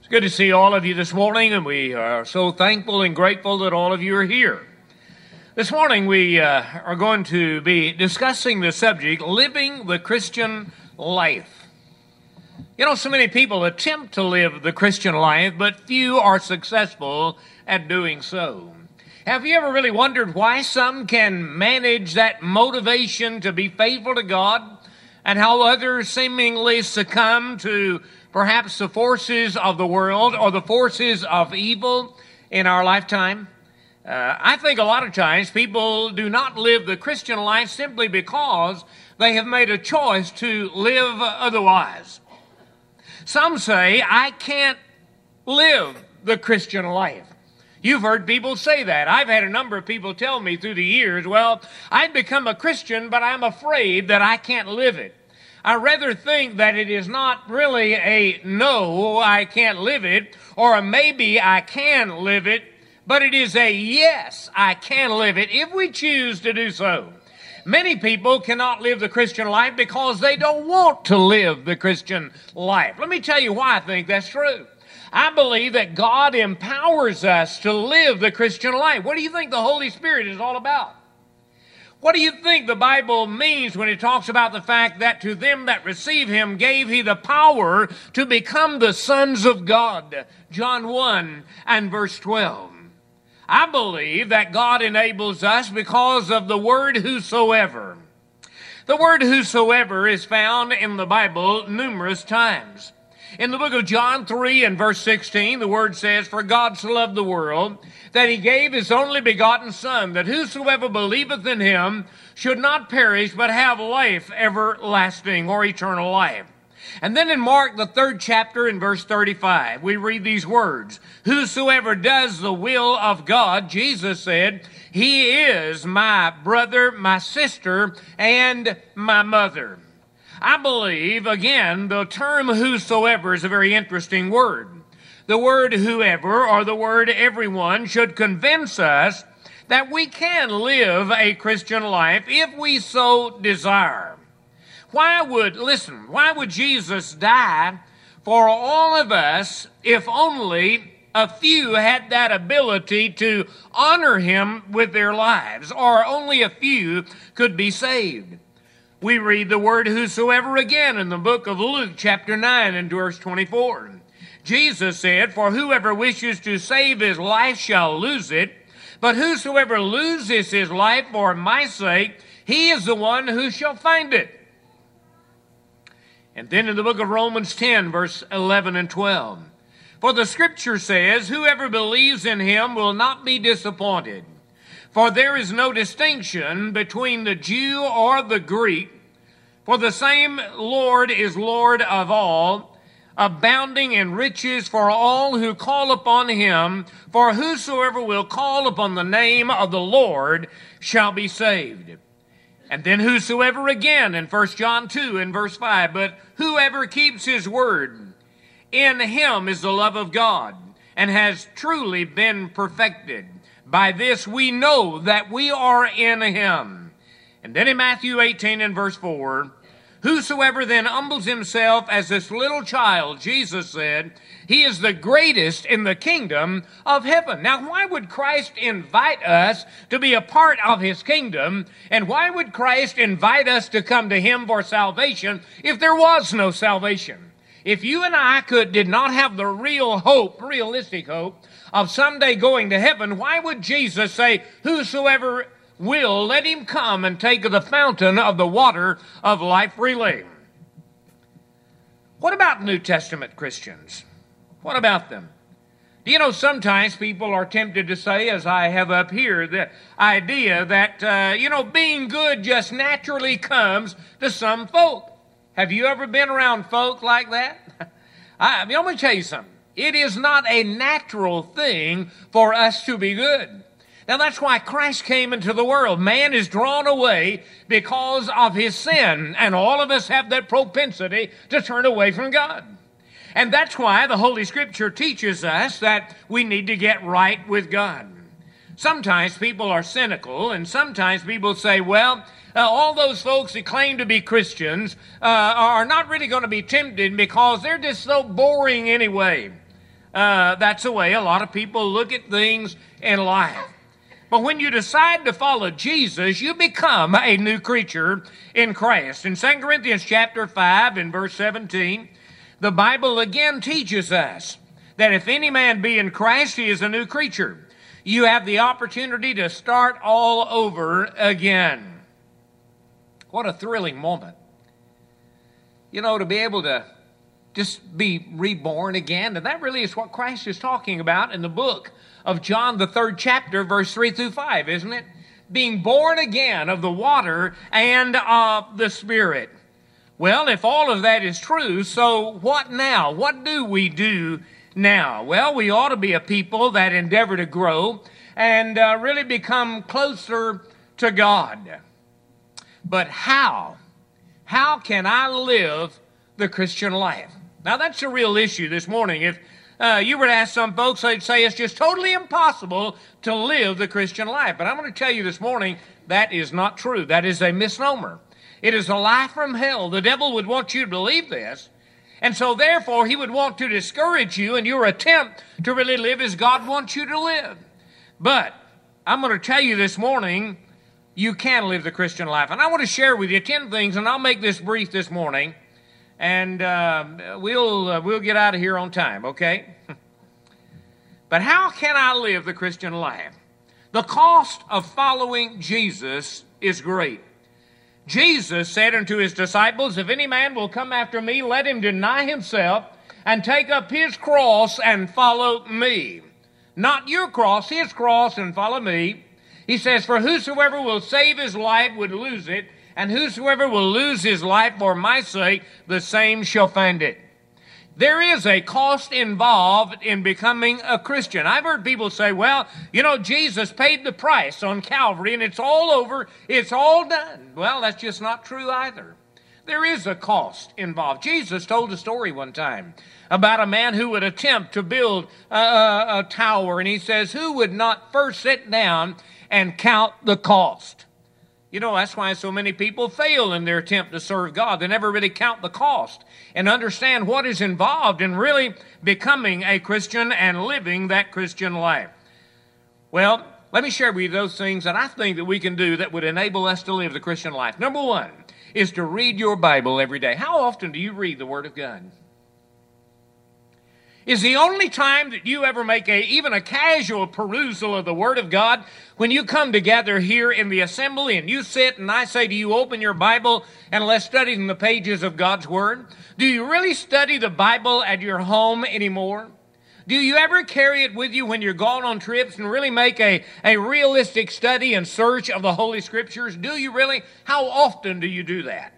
It's good to see all of you this morning, and we are so thankful and grateful that all of you are here. This morning we are going to be discussing the subject, living the Christian life. You know, so many people attempt to live the Christian life, but few are successful at doing so. Have you ever really wondered why some can manage that motivation to be faithful to God, and how others seemingly succumb to perhaps the forces of the world or the forces of evil in our lifetime? I think a lot of times people do not live the Christian life simply because they have made a choice to live otherwise. Some say, I can't live the Christian life. You've heard people say that. I've had a number of people tell me through the years, well, I'd become a Christian, but I'm afraid that I can't live it. I rather think that it is not really a no, I can't live it, or a maybe I can live it, but it is a yes, I can live it if we choose to do so. Many people cannot live the Christian life because they don't want to live the Christian life. Let me tell you why I think that's true. I believe that God empowers us to live the Christian life. What do you think the Holy Spirit is all about? What do you think the Bible means when it talks about the fact that to them that receive him gave he the power to become the sons of God? John 1 and verse 12. I believe that God enables us because of the word whosoever. The word whosoever is found in the Bible numerous times. In the book of John 3 and verse 16, the word says, For God so loved the world, that he gave his only begotten Son, that whosoever believeth in him should not perish, but have life everlasting, or eternal life. And then in Mark, the 3rd chapter, in verse 35, we read these words, Whosoever does the will of God, Jesus said, he is my brother, my sister, and my mother. I believe, again, the term whosoever is a very interesting word. The word whoever, or the word everyone, should convince us that we can live a Christian life if we so desire. Why would Jesus die for all of us if only a few had that ability to honor him with their lives, or only a few could be saved? We read the word whosoever again in the book of Luke chapter 9 and verse 24. Jesus said, For whoever wishes to save his life shall lose it, but whosoever loses his life for my sake, he is the one who shall find it. And then in the book of Romans 10, verse 11 and 12, For the scripture says, Whoever believes in him will not be disappointed. For there is no distinction between the Jew or the Greek, for the same Lord is Lord of all, abounding in riches for all who call upon him. For whosoever will call upon the name of the Lord shall be saved. And then whosoever again in 1 John 2 and verse 5, But whoever keeps his word, in him is the love of God, and has truly been perfected. By this we know that we are in him. And then in Matthew 18 and verse 4, Whosoever then humbles himself as this little child, Jesus said, he is the greatest in the kingdom of heaven. Now, why would Christ invite us to be a part of his kingdom? And why would Christ invite us to come to him for salvation if there was no salvation? If you and I did not have the realistic hope of someday going to heaven, why would Jesus say, Whosoever will, let him come and take of the fountain of the water of life freely? What about New Testament Christians? What about them? Do you know, sometimes people are tempted to say, as I have up here, the idea that, being good just naturally comes to some folk. Have you ever been around folk like that? I'm going to tell you something. It is not a natural thing for us to be good. Now, that's why Christ came into the world. Man is drawn away because of his sin, and all of us have that propensity to turn away from God. And that's why the Holy Scripture teaches us that we need to get right with God. Sometimes people are cynical, and sometimes people say, well, all those folks that claim to be Christians are not really going to be tempted because they're just so boring anyway. That's the way a lot of people look at things in life. But when you decide to follow Jesus, you become a new creature in Christ. In 2 Corinthians chapter 5 and verse 17, the Bible again teaches us that if any man be in Christ, he is a new creature. You have the opportunity to start all over again. What a thrilling moment. You know, to be able to just be reborn again. And that really is what Christ is talking about in the book of John, the 3rd chapter, verse 3 through 5, isn't it? Being born again of the water and of the Spirit. Well, if all of that is true, so what now? What do we do now? Well, we ought to be a people that endeavor to grow and really become closer to God. But how? How can I live the Christian life? Now, that's a real issue this morning. If you were to ask some folks, they'd say it's just totally impossible to live the Christian life. But I'm going to tell you this morning, that is not true. That is a misnomer. It is a lie from hell. The devil would want you to believe this. And so therefore, he would want to discourage you in your attempt to really live as God wants you to live. But I'm going to tell you this morning, you can live the Christian life. And I want to share with you 10 things, and I'll make this brief this morning. And we'll get out of here on time, okay? But how can I live the Christian life? The cost of following Jesus is great. Jesus said unto his disciples, if any man will come after me, let him deny himself and take up his cross and follow me. Not your cross, his cross, and follow me. He says, for whosoever will save his life would lose it, and whosoever will lose his life for my sake, the same shall find it. There is a cost involved in becoming a Christian. I've heard people say, well, you know, Jesus paid the price on Calvary and it's all over, it's all done. Well, that's just not true either. There is a cost involved. Jesus told a story one time about a man who would attempt to build a tower, and he says, who would not first sit down and count the cost? You know, that's why so many people fail in their attempt to serve God. They never really count the cost and understand what is involved in really becoming a Christian and living that Christian life. Well, let me share with you those things that I think that we can do that would enable us to live the Christian life. Number one is to read your Bible every day. How often do you read the Word of God? Is the only time that you ever make even a casual perusal of the Word of God when you come together here in the assembly and you sit and I say to you, open your Bible and let's study in the pages of God's Word? Do you really study the Bible at your home anymore? Do you ever carry it with you when you're gone on trips and really make a realistic study and search of the Holy Scriptures? Do you really? How often do you do that?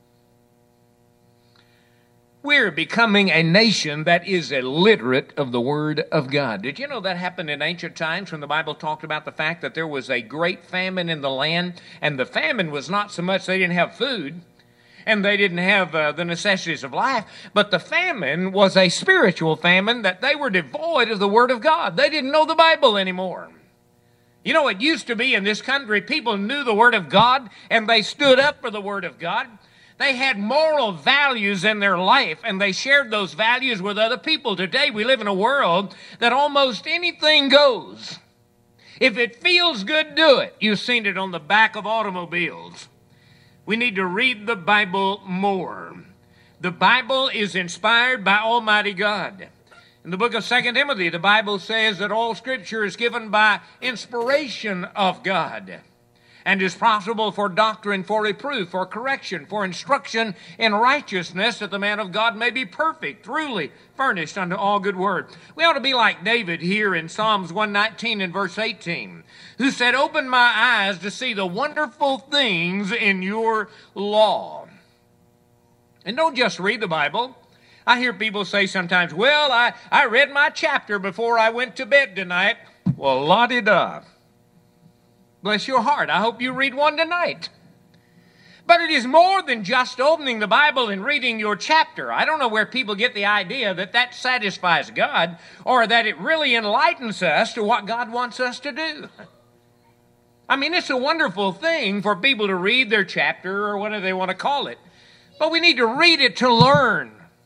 We're becoming a nation that is illiterate of the Word of God. Did you know that happened in ancient times when the Bible talked about the fact that there was a great famine in the land? And the famine was not so much they didn't have food and they didn't have the necessities of life, but the famine was a spiritual famine that they were devoid of the Word of God. They didn't know the Bible anymore. You know, it used to be in this country, people knew the Word of God and they stood up for the Word of God. They had moral values in their life, and they shared those values with other people. Today, we live in a world that almost anything goes. If it feels good, do it. You've seen it on the back of automobiles. We need to read the Bible more. The Bible is inspired by Almighty God. In the book of 2 Timothy, the Bible says that all Scripture is given by inspiration of God, and is profitable for doctrine, for reproof, for correction, for instruction in righteousness, that the man of God may be perfect, truly furnished unto all good work. We ought to be like David here in Psalms 119 and verse 18, who said, open my eyes to see the wonderful things in your law. And don't just read the Bible. I hear people say sometimes, well, I read my chapter before I went to bed tonight. Well, la-di-da. Bless your heart. I hope you read one tonight. But it is more than just opening the Bible and reading your chapter. I don't know where people get the idea that that satisfies God or that it really enlightens us to what God wants us to do. I mean, it's a wonderful thing for people to read their chapter or whatever they want to call it. But we need to read it to learn.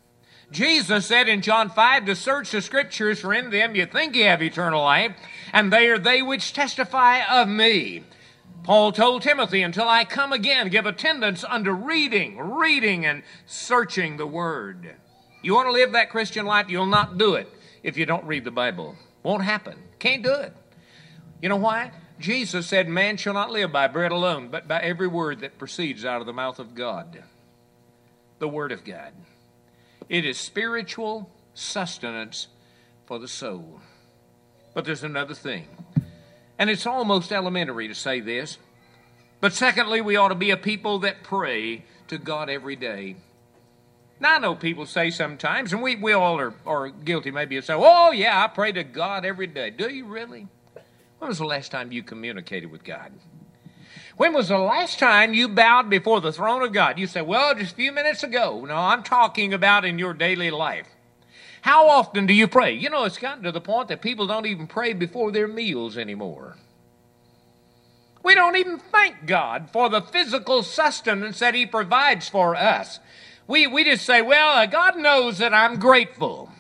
Jesus said in John 5 to search the Scriptures, for in them you think you have eternal life, and they are they which testify of me. Paul told Timothy, until I come again, give attendance unto reading and searching the Word. You want to live that Christian life, you'll not do it if you don't read the Bible. Won't happen. Can't do it. You know why? Jesus said, man shall not live by bread alone, but by every word that proceeds out of the mouth of God. The Word of God. It is spiritual sustenance for the soul. But there's another thing. And it's almost elementary to say this. But secondly, we ought to be a people that pray to God every day. Now, I know people say sometimes, and we all are guilty maybe of saying, oh, yeah, I pray to God every day. Do you really? When was the last time you communicated with God? When was the last time you bowed before the throne of God? You say, well, just a few minutes ago. No, I'm talking about in your daily life. How often do you pray? You know, it's gotten to the point that people don't even pray before their meals anymore. We don't even thank God for the physical sustenance that He provides for us. We just say, well, God knows that I'm grateful.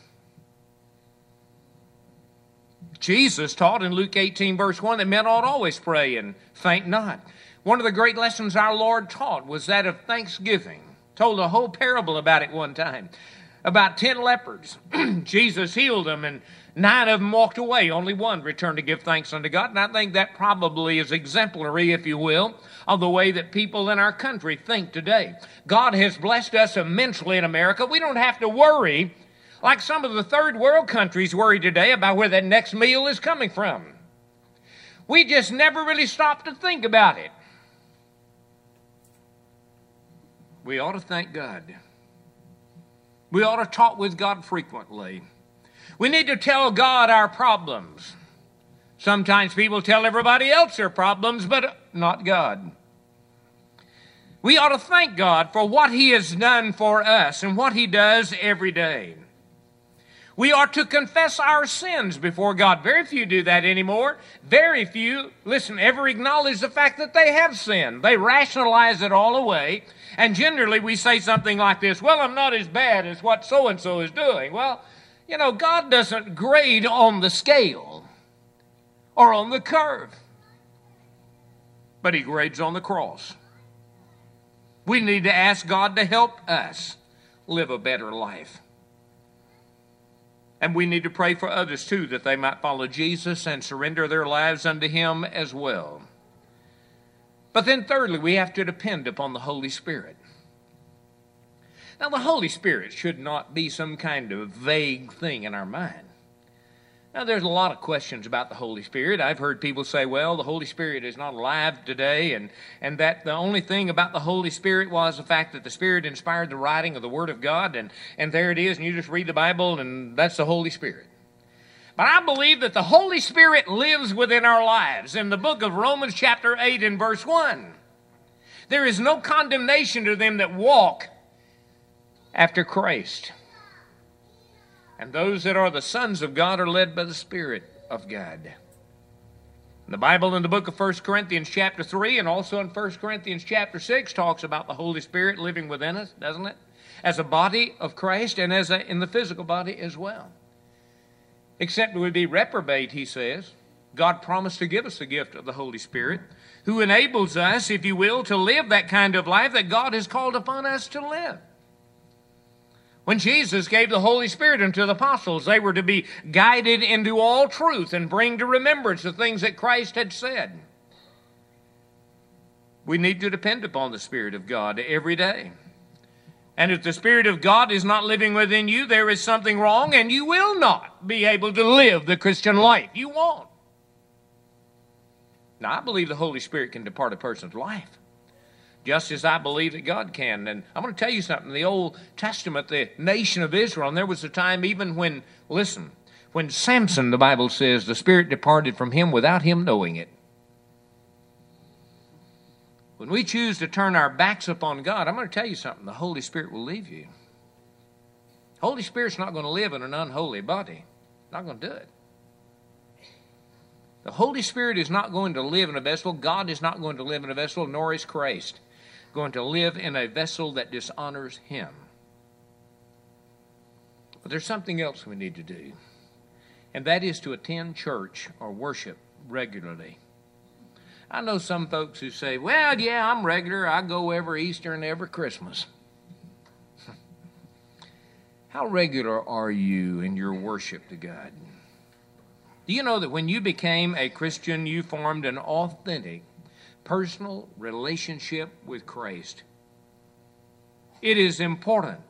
Jesus taught in Luke 18, verse 1, that men ought always pray and faint not. One of the great lessons our Lord taught was that of thanksgiving. Told a whole parable about it one time. About 10 lepers. Jesus healed them, and 9 of them walked away. Only 1 returned to give thanks unto God. And I think that probably is exemplary, if you will, of the way that people in our country think today. God has blessed us immensely in America. We don't have to worry like some of the third world countries worry today about where that next meal is coming from. We just never really stop to think about it. We ought to thank God. We ought to talk with God frequently. We need to tell God our problems. Sometimes people tell everybody else their problems, but not God. We ought to thank God for what He has done for us and what He does every day. We are to confess our sins before God. Very few do that anymore. Very few, ever acknowledge the fact that they have sinned. They rationalize it all away. And generally we say something like this, well, I'm not as bad as what so-and-so is doing. Well, you know, God doesn't grade on the scale or on the curve, but He grades on the cross. We need to ask God to help us live a better life. And we need to pray for others, too, that they might follow Jesus and surrender their lives unto Him as well. But then thirdly, we have to depend upon the Holy Spirit. Now, the Holy Spirit should not be some kind of vague thing in our mind. Now, there's a lot of questions about the Holy Spirit. I've heard people say, well, the Holy Spirit is not alive today, and that the only thing about the Holy Spirit was the fact that the Spirit inspired the writing of the Word of God, and there it is, and you just read the Bible, and that's the Holy Spirit. But I believe that the Holy Spirit lives within our lives. In the book of Romans chapter 8 and verse 1, there is no condemnation to them that walk after Christ. And those that are the sons of God are led by the Spirit of God. The Bible in the book of 1 Corinthians chapter 3 and also in 1 Corinthians chapter 6 talks about the Holy Spirit living within us, doesn't it? As a body of Christ and in the physical body as well. Except we be reprobate, he says. God promised to give us the gift of the Holy Spirit, who enables us, if you will, to live that kind of life that God has called upon us to live. When Jesus gave the Holy Spirit unto the apostles, they were to be guided into all truth and bring to remembrance the things that Christ had said. We need to depend upon the Spirit of God every day. And if the Spirit of God is not living within you, there is something wrong, and you will not be able to live the Christian life. You won't. Now, I believe the Holy Spirit can depart a person's life, just as I believe that God can. And I'm going to tell you something. In the Old Testament, the nation of Israel, and there was a time even when Samson, the Bible says, the Spirit departed from him without him knowing it. When we choose to turn our backs upon God, I'm going to tell you something. The Holy Spirit will leave you. The Holy Spirit's not going to live in an unholy body. Not going to do it. The Holy Spirit is not going to live in a vessel. God is not going to live in a vessel, nor is Christ going to live in a vessel that dishonors Him. But there's something else we need to do, and that is to attend church or worship regularly. I know some folks who say, well, yeah, I'm regular. I go every Easter and every Christmas. How regular are you in your worship to God? Do you know that when you became a Christian, you formed an authentic, personal relationship with Christ? It is important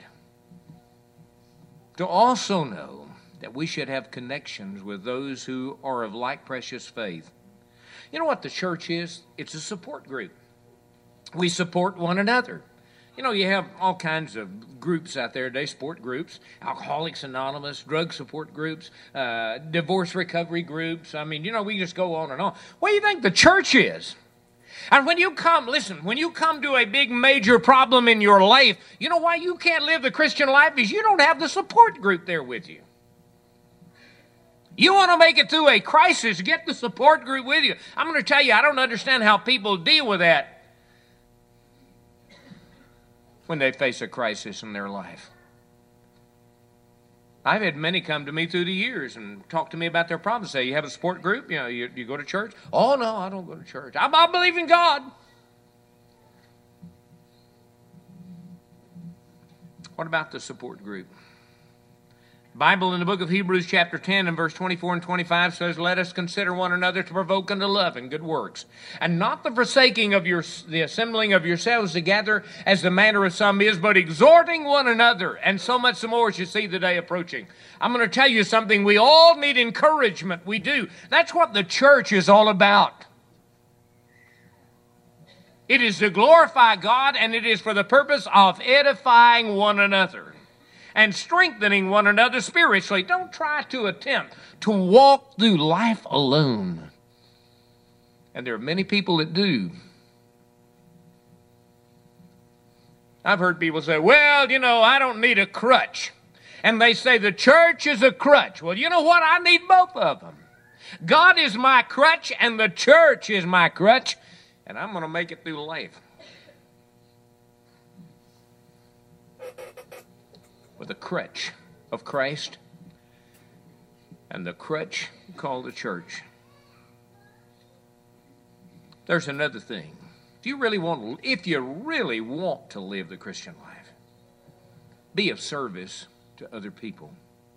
to also know that we should have connections with those who are of like precious faith. You know what the church is? It's a support group. We support one another. You know, you have all kinds of groups out there today, support groups, Alcoholics Anonymous, drug support groups, divorce recovery groups. I mean, you know, we just go on and on. What do you think the church is? And when you come, listen, when you come to a big major problem in your life, you know why you can't live the Christian life is you don't have the support group there with you. You want to make it through a crisis, get the support group with you. I'm going to tell you, I don't understand how people deal with that when they face a crisis in their life. I've had many come to me through the years and talk to me about their problems. Say, you have a support group? You know, you go to church? Oh, no, I don't go to church. I believe in God. What about the support group? Bible in the book of Hebrews chapter 10 and verse 24 and 25 says, let us consider one another to provoke unto love and good works, and not the forsaking of the assembling of yourselves together as the manner of some is, but exhorting one another, and so much the more as you see the day approaching. I'm going to tell you something. We all need encouragement. We do. That's what the church is all about. It is to glorify God, and it is for the purpose of edifying one another and strengthening one another spiritually. Don't try to attempt to walk through life alone. And there are many people that do. I've heard people say, well, you know, I don't need a crutch. And they say the church is a crutch. Well, you know what? I need both of them. God is my crutch and the church is my crutch. And I'm going to make it through life with the crutch of Christ and the crutch called the church. There's another thing. If you really want to live the Christian life, be of service to other people.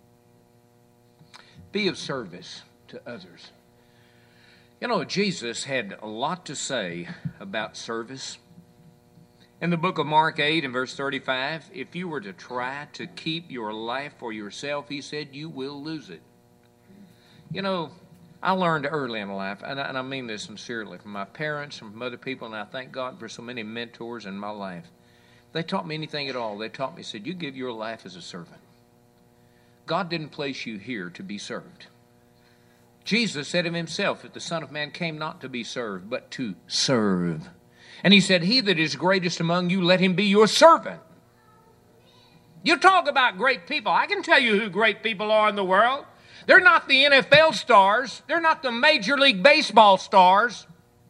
Be of service to others. You know, Jesus had a lot to say about service. In the book of Mark 8 and verse 35, if you were to try to keep your life for yourself, he said, you will lose it. You know, I learned early in life, and I mean this sincerely, from my parents and from other people, and I thank God for so many mentors in my life. If they taught me anything at all, they taught me, said, you give your life as a servant. God didn't place you here to be served. Jesus said of himself that the Son of Man came not to be served, but to serve. And he said, he that is greatest among you, let him be your servant. You talk about great people. I can tell you who great people are in the world. They're not the NFL stars. They're not the Major League Baseball stars.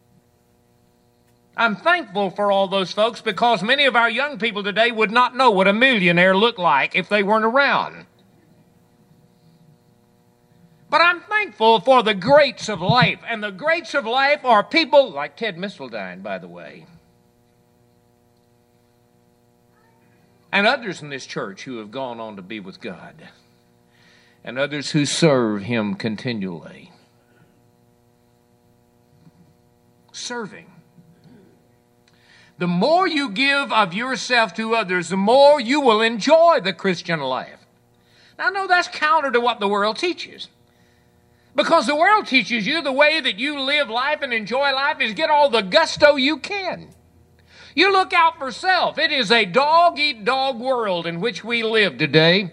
I'm thankful for all those folks because many of our young people today would not know what a millionaire looked like if they weren't around. But I'm thankful for the greats of life. And the greats of life are people like Ted Missildine, by the way. And others in this church who have gone on to be with God. And others who serve him continually. Serving. The more you give of yourself to others, the more you will enjoy the Christian life. Now, I know that's counter to what the world teaches. Because the world teaches you the way that you live life and enjoy life is get all the gusto you can. You look out for self. It is a dog-eat-dog world in which we live today.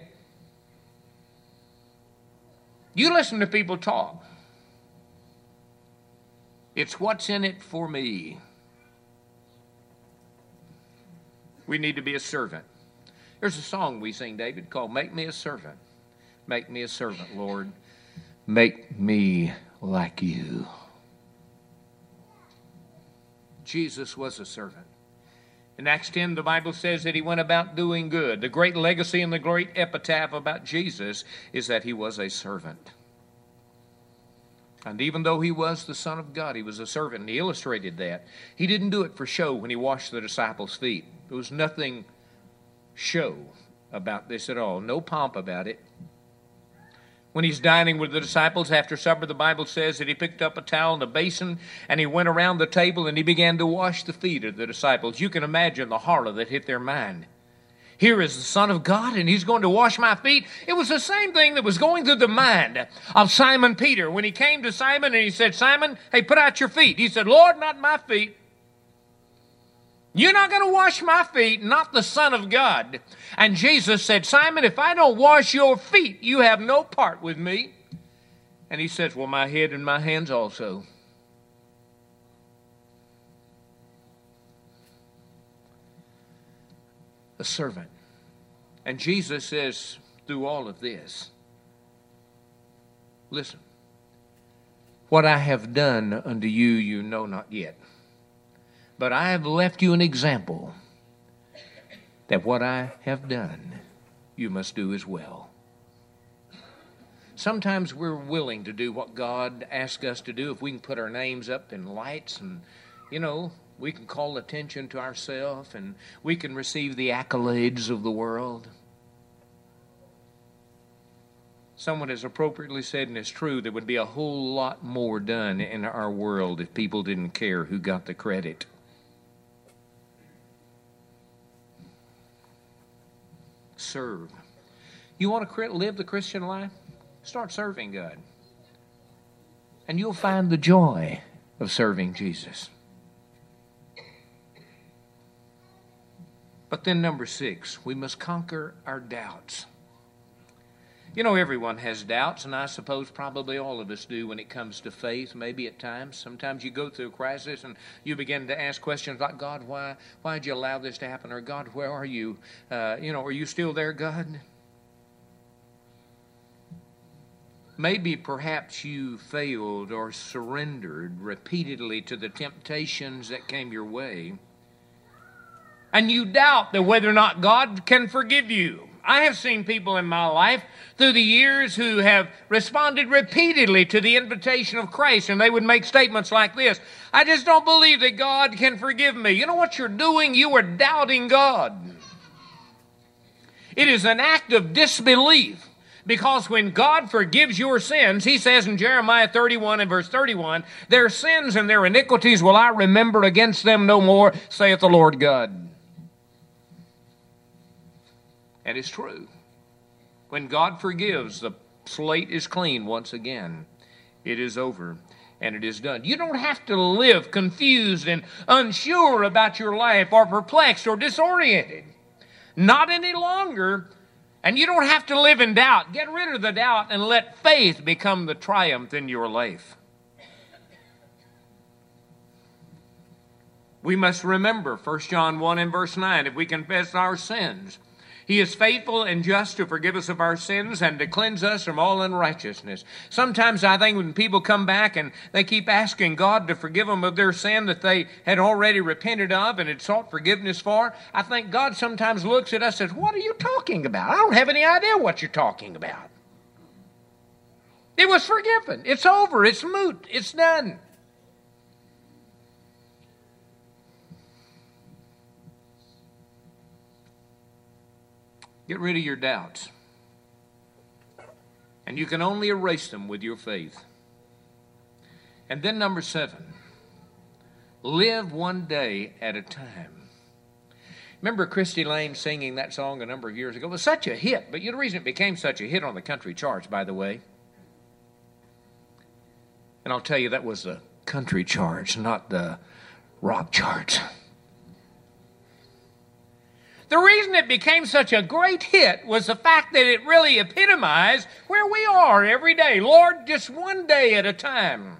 You listen to people talk. It's what's in it for me. We need to be a servant. There's a song we sing, David, called Make Me a Servant. Make me a servant, Lord. Make me like you. Jesus was a servant. In Acts 10, the Bible says that he went about doing good. The great legacy and the great epitaph about Jesus is that he was a servant. And even though he was the Son of God, he was a servant, and he illustrated that. He didn't do it for show when he washed the disciples' feet. There was nothing show about this at all, no pomp about it. When he's dining with the disciples after supper, the Bible says that he picked up a towel and a basin, and he went around the table and he began to wash the feet of the disciples. You can imagine the horror that hit their mind. Here is the Son of God, and he's going to wash my feet. It was the same thing that was going through the mind of Simon Peter when he came to Simon and he said, Simon, hey, put out your feet. He said, Lord, not my feet. You're not going to wash my feet, not the Son of God. And Jesus said, Simon, if I don't wash your feet, you have no part with me. And he says, well, my head and my hands also. A servant. And Jesus says through all of this, listen, what I have done unto you, you know not yet. But I have left you an example that what I have done, you must do as well. Sometimes we're willing to do what God asks us to do if we can put our names up in lights and, we can call attention to ourselves and we can receive the accolades of the world. Someone has appropriately said, and it's true, there would be a whole lot more done in our world if people didn't care who got the credit. Serve. You want to live the Christian life? Start serving God. And you'll find the joy of serving Jesus. But then number 6, we must conquer our doubts. Everyone has doubts, and I suppose probably all of us do when it comes to faith, maybe at times. Sometimes you go through a crisis and you begin to ask questions like, God, why did you allow this to happen? Or, God, where are you? Are you still there, God? Maybe perhaps you failed or surrendered repeatedly to the temptations that came your way. And you doubt that whether or not God can forgive you. I have seen people in my life through the years who have responded repeatedly to the invitation of Christ, and they would make statements like this: I just don't believe that God can forgive me. You know what you're doing? You are doubting God. It is an act of disbelief, because when God forgives your sins, he says in Jeremiah 31 and verse 31, their sins and their iniquities will I remember against them no more, saith the Lord God. And it's true. When God forgives, the slate is clean once again. It is over and it is done. You don't have to live confused and unsure about your life or perplexed or disoriented. Not any longer. And you don't have to live in doubt. Get rid of the doubt and let faith become the triumph in your life. We must remember 1 John 1 and verse 9, if we confess our sins, he is faithful and just to forgive us of our sins and to cleanse us from all unrighteousness. Sometimes I think when people come back and they keep asking God to forgive them of their sin that they had already repented of and had sought forgiveness for, I think God sometimes looks at us and says, what are you talking about? I don't have any idea what you're talking about. It was forgiven. It's over. It's moot. It's done. Get rid of your doubts. And you can only erase them with your faith. And then number 7, live one day at a time. Remember Christy Lane singing that song a number of years ago? It was such a hit, but the reason it became such a hit on the country charts, by the way. And I'll tell you, that was the country charts, not the rock charts. The reason it became such a great hit was the fact that it really epitomized where we are every day. Lord, just one day at a time.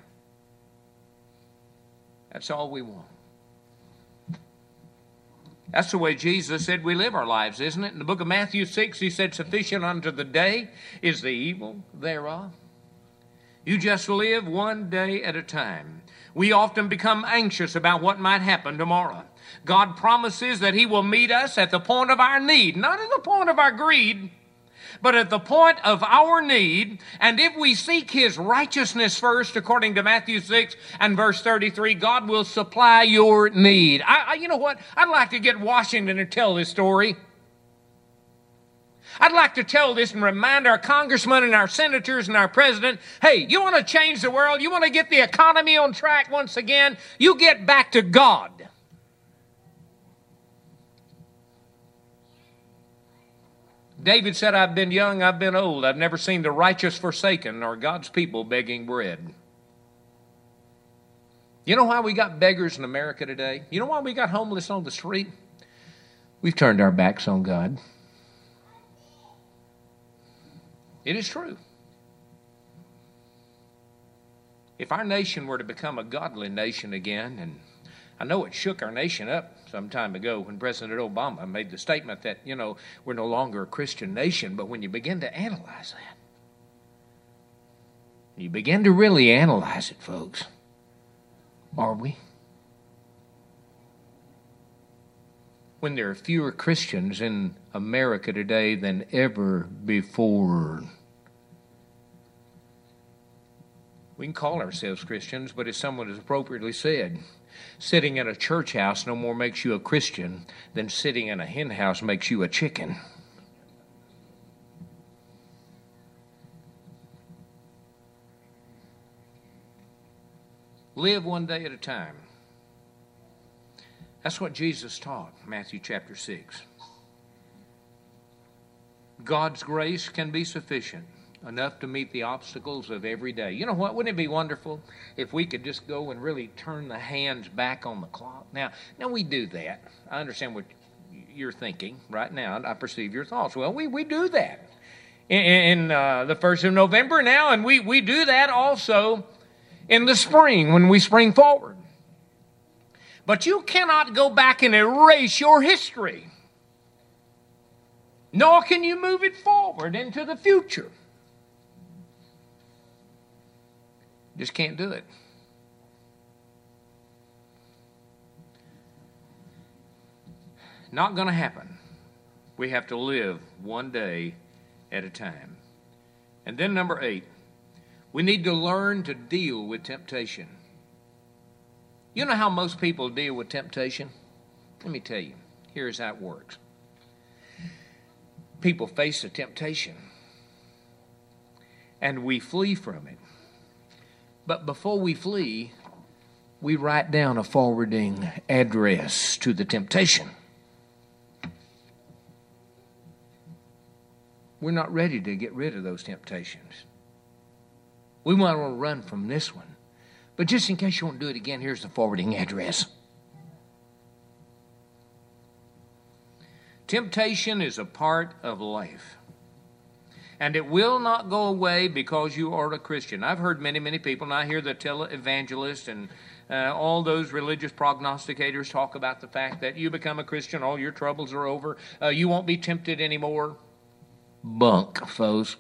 That's all we want. That's the way Jesus said we live our lives, isn't it? In the book of Matthew 6, he said, sufficient unto the day is the evil thereof. You just live one day at a time. We often become anxious about what might happen tomorrow. God promises that He will meet us at the point of our need, not at the point of our greed, but at the point of our need. And if we seek His righteousness first, according to Matthew 6 and verse 33, God will supply your need. You know what? I'd like to get Washington to tell this story. I'd like to tell this and remind our congressmen and our senators and our president, hey, you want to change the world? You want to get the economy on track once again? You get back to God. David said, I've been young, I've been old. I've never seen the righteous forsaken nor God's people begging bread. You know why we got beggars in America today? You know why we got homeless on the street? We've turned our backs on God. It is true. If our nation were to become a godly nation again, and I know it shook our nation up some time ago when President Obama made the statement that, we're no longer a Christian nation, but when you begin to analyze that, you begin to really analyze it, folks, are we? When there are fewer Christians in America today than ever before. We can call ourselves Christians, but as someone has appropriately said, sitting in a church house no more makes you a Christian than sitting in a hen house makes you a chicken. Live one day at a time. That's what Jesus taught, Matthew chapter 6. God's grace can be sufficient, enough to meet the obstacles of every day. You know what? Wouldn't it be wonderful if we could just go and really turn the hands back on the clock? Now we do that. I understand what you're thinking right now. I perceive your thoughts. Well, we do that in the 1st of November now, and we do that also in the spring when we spring forward. But you cannot go back and erase your history. Nor can you move it forward into the future. Just can't do it. Not going to happen. We have to live one day at a time. And then number 8, we need to learn to deal with temptation. You know how most people deal with temptation? Let me tell you. Here's how it works. People face a temptation, and we flee from it. But before we flee, we write down a forwarding address to the temptation. We're not ready to get rid of those temptations. We want to run from this one. But just in case you won't do it again, here's the forwarding address. Temptation is a part of life. And it will not go away because you are a Christian. I've heard many people, and I hear the televangelists and all those religious prognosticators talk about the fact that you become a Christian, all your troubles are over, you won't be tempted anymore. Bunk, folks.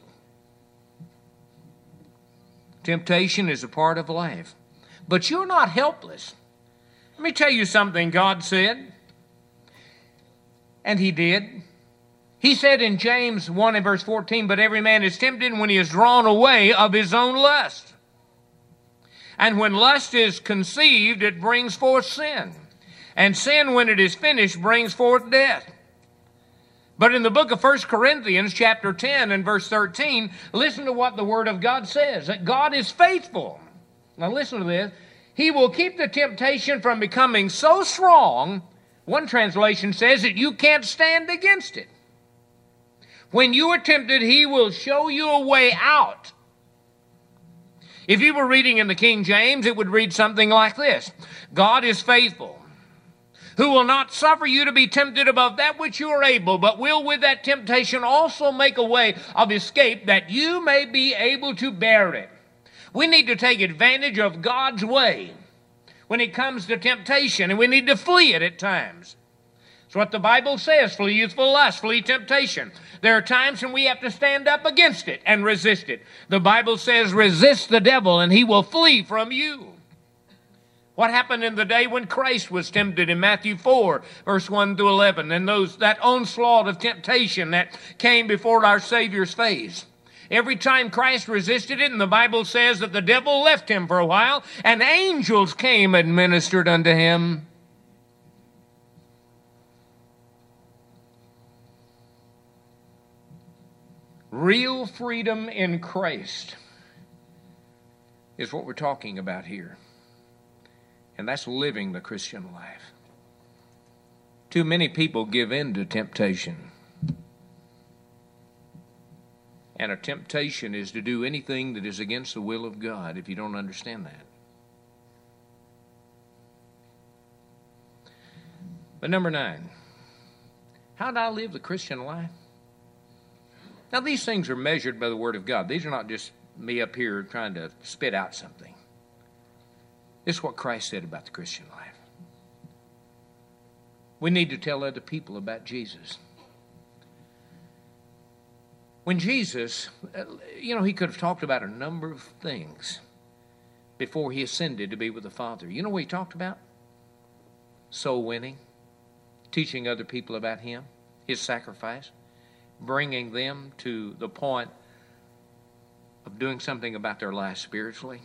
Temptation is a part of life. But you're not helpless. Let me tell you something God said. And He did. He said in James 1 and verse 14, but every man is tempted when he is drawn away of his own lust. And when lust is conceived, it brings forth sin. And sin, when it is finished, brings forth death. But in the book of 1 Corinthians chapter 10 and verse 13, listen to what the Word of God says, that God is faithful. Now listen to this. He will keep the temptation from becoming so strong, one translation says that you can't stand against it. When you are tempted, He will show you a way out. If you were reading in the King James, it would read something like this. God is faithful, who will not suffer you to be tempted above that which you are able, but will with that temptation also make a way of escape that you may be able to bear it. We need to take advantage of God's way when it comes to temptation, and we need to flee it at times. It's what the Bible says, flee youthful lust, flee temptation. There are times when we have to stand up against it and resist it. The Bible says resist the devil and he will flee from you. What happened in the day when Christ was tempted in Matthew 4, verse 1 through 11, and that onslaught of temptation that came before our Savior's face? Every time Christ resisted it, and the Bible says that the devil left him for a while, and angels came and ministered unto him. Real freedom in Christ is what we're talking about here. And that's living the Christian life. Too many people give in to temptation. And a temptation is to do anything that is against the will of God, if you don't understand that. But number 9, how do I live the Christian life? Now, these things are measured by the Word of God. These are not just me up here trying to spit out something. This is what Christ said about the Christian life. We need to tell other people about Jesus. When Jesus, he could have talked about a number of things before he ascended to be with the Father. You know what he talked about? Soul winning, teaching other people about him, his sacrifice, bringing them to the point of doing something about their lives spiritually.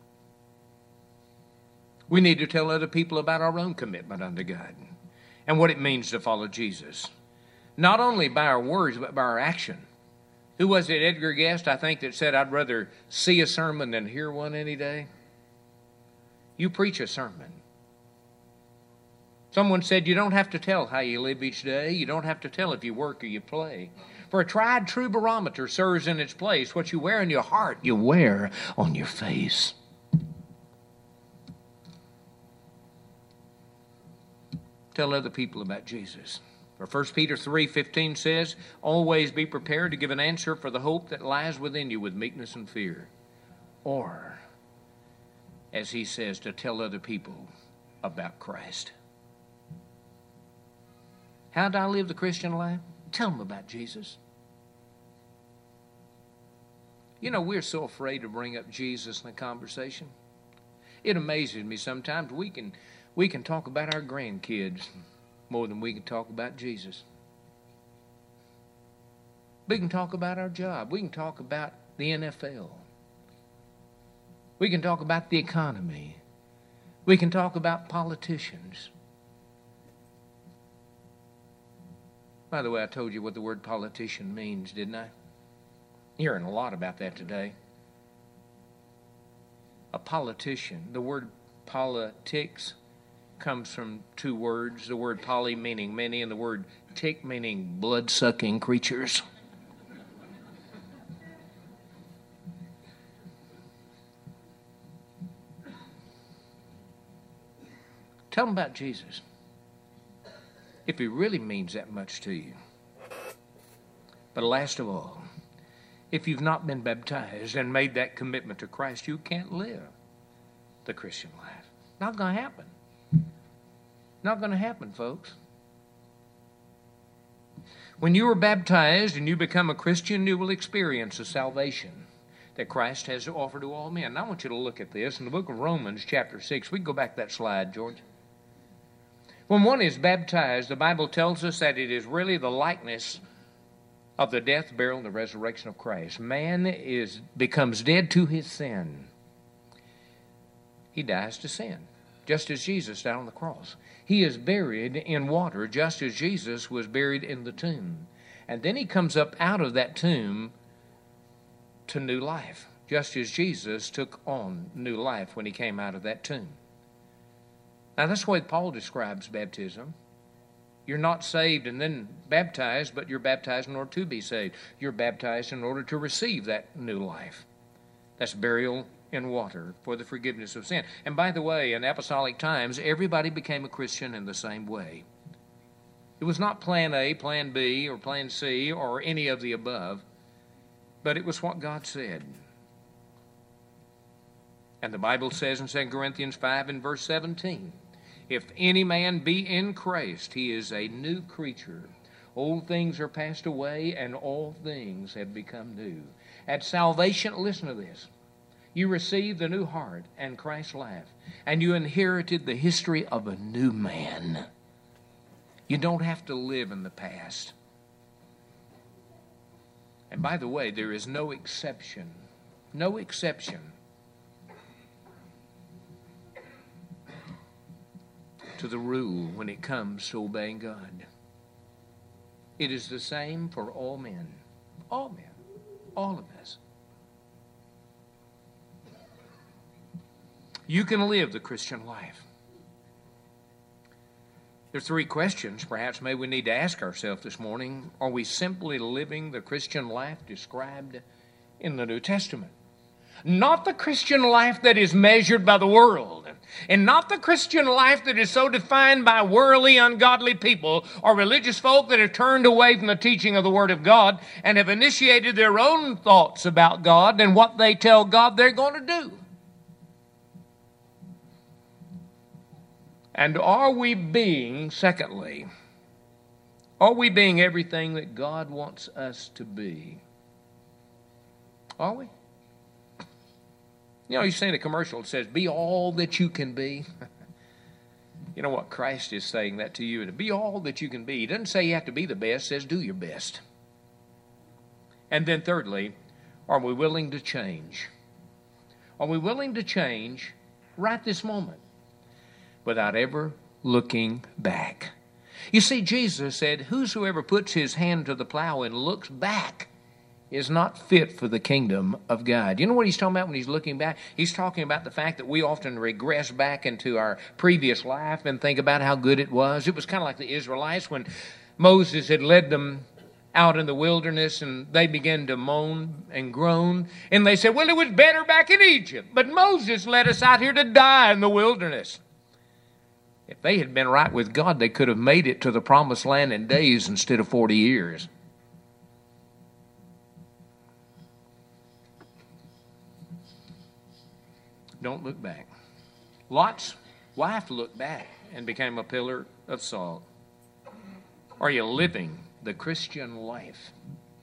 We need to tell other people about our own commitment unto God and what it means to follow Jesus. Not only by our words, but by our action. Who was it, Edgar Guest, I think, that said, I'd rather see a sermon than hear one any day? You preach a sermon. Someone said, you don't have to tell how you live each day. You don't have to tell if you work or you play. For a tried true barometer serves in its place. What you wear in your heart, you wear on your face. Tell other people about Jesus. For 1 Peter 3:15 says, always be prepared to give an answer for the hope that lies within you with meekness and fear. Or, as he says, to tell other people about Christ. How do I live the Christian life? Tell them about Jesus. You know, we're so afraid to bring up Jesus in a conversation. It amazes me sometimes. We can talk about our grandkids more than we can talk about Jesus. We can talk about our job. We can talk about the NFL. We can talk about the economy. We can talk about politicians. By the way, I told you what the word politician means, didn't I? You're hearing a lot about that today. A politician, the word politics comes from two words. The word poly meaning many and the word tick meaning blood-sucking creatures. Tell them about Jesus. If he really means that much to you. But last of all, if you've not been baptized and made that commitment to Christ, you can't live the Christian life. Not going to happen. Not going to happen, folks. When you are baptized and you become a Christian, you will experience the salvation that Christ has to offer to all men. And I want you to look at this in the book of Romans, chapter 6. We can go back to that slide, George. When one is baptized, the Bible tells us that it is really the likeness of the death, burial, and the resurrection of Christ. Man becomes dead to his sin. He dies to sin, just as Jesus died on the cross. He is buried in water, just as Jesus was buried in the tomb. And then he comes up out of that tomb to new life, just as Jesus took on new life when he came out of that tomb. Now, that's the way Paul describes baptism. You're not saved and then baptized, but you're baptized in order to be saved. You're baptized in order to receive that new life. That's burial in water for the forgiveness of sin. And by the way, in apostolic times, everybody became a Christian in the same way. It was not plan A, plan B, or plan C, or any of the above, but it was what God said. And the Bible says in 2 Corinthians 5 and verse 17, if any man be in Christ, he is a new creature. Old things are passed away, and all things have become new. At salvation, listen to this. You received the new heart and Christ's life, and you inherited the history of a new man. You don't have to live in the past. And by the way, there is no exception to the rule when it comes to obeying God. It is the same for all men, all of us. You can live the Christian life. There are three questions perhaps maybe we need to ask ourselves this morning. Are we simply living the Christian life described in the New Testament? Not the Christian life that is measured by the world, and not the Christian life that is so defined by worldly, ungodly people or religious folk that have turned away from the teaching of the Word of God and have initiated their own thoughts about God and what they tell God they're going to do. And are we being, secondly, are we being everything that God wants us to be? Are we? You know, you see in a commercial, it says, be all that you can be. You know what? Christ is saying that to you. Be all that you can be. He doesn't say you have to be the best. He says do your best. And then thirdly, are we willing to change? Are we willing to change right this moment without ever looking back? You see, Jesus said, whosoever puts his hand to the plow and looks back is not fit for the kingdom of God. You know what he's talking about when he's looking back? He's talking about the fact that we often regress back into our previous life and think about how good it was. It was kind of like the Israelites when Moses had led them out in the wilderness and they began to moan and groan. And they said, well, it was better back in Egypt. But Moses led us out here to die in the wilderness. If they had been right with God, they could have made it to the promised land in days instead of 40 years. Don't look back. Lot's wife looked back and became a pillar of salt. Are you living the Christian life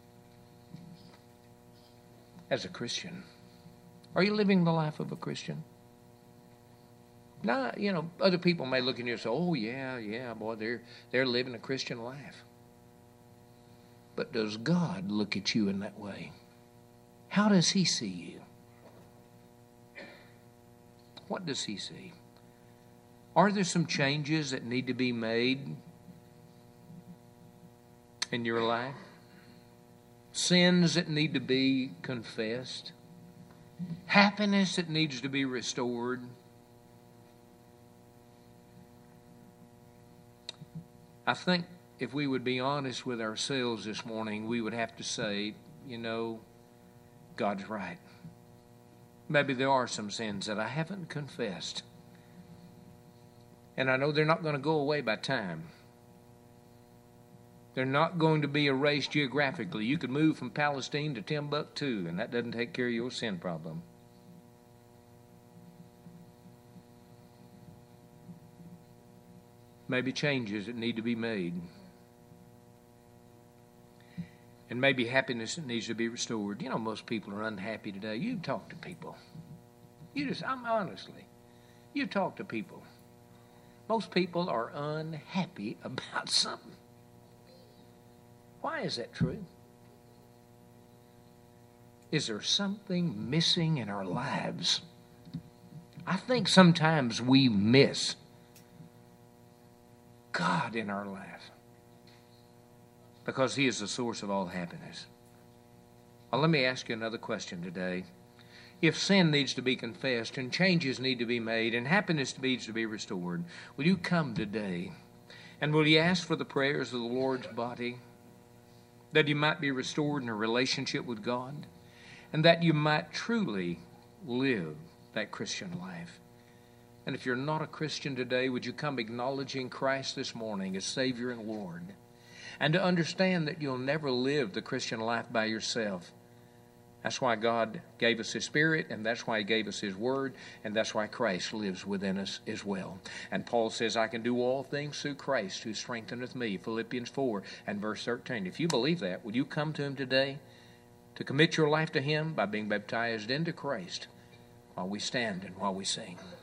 as a Christian? Are you living the life of a Christian? Now, you know, other people may look at you and say, oh, yeah, boy, they're living a Christian life. But does God look at you in that way? How does he see you? What does he see? Are there some changes that need to be made in your life? Sins that need to be confessed? Happiness that needs to be restored? I think if we would be honest with ourselves this morning, we would have to say, you know, God's right. Maybe there are some sins that I haven't confessed. And I know they're not going to go away by time. They're not going to be erased geographically. You could move from Palestine to Timbuktu, and that doesn't take care of your sin problem. Maybe changes that need to be made. And maybe happiness that needs to be restored. You know, most people are unhappy today. You talk to people. Honestly, you talk to people. Most people are unhappy about something. Why is that true? Is there something missing in our lives? I think sometimes we miss God in our life, because he is the source of all happiness. Well, let me ask you another question today. If sin needs to be confessed and changes need to be made and happiness needs to be restored, will you come today and will you ask for the prayers of the Lord's body, that you might be restored in a relationship with God and that you might truly live that Christian life? And if you're not a Christian today, would you come acknowledging Christ this morning as Savior and Lord? And to understand that you'll never live the Christian life by yourself. That's why God gave us His Spirit, and that's why He gave us His Word, and that's why Christ lives within us as well. And Paul says, I can do all things through Christ who strengtheneth me, Philippians 4 and verse 13. If you believe that, would you come to Him today to commit your life to Him by being baptized into Christ while we stand and while we sing.